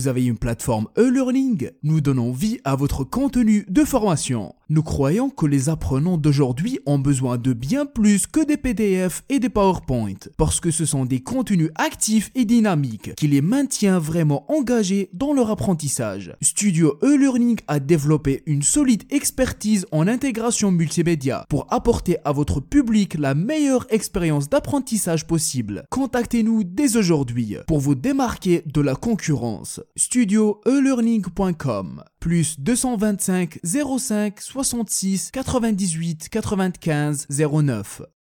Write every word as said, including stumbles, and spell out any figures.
Vous avez une plateforme e-learning? Nous donnons vie à votre contenu de formation. Nous croyons que les apprenants d'aujourd'hui ont besoin de bien plus que des P D F et des PowerPoint, parce que ce sont des contenus actifs et dynamiques qui les maintiennent vraiment engagés dans leur apprentissage. Studio e-learning a développé une solide expertise en intégration multimédia pour apporter à votre public la meilleure expérience d'apprentissage possible. Contactez-nous dès aujourd'hui pour vous démarquer de la concurrence. studio e learning point com plus deux cent vingt-cinq zéro cinq soixante-six quatre-vingt-dix-huit quatre-vingt-quinze zéro neuf.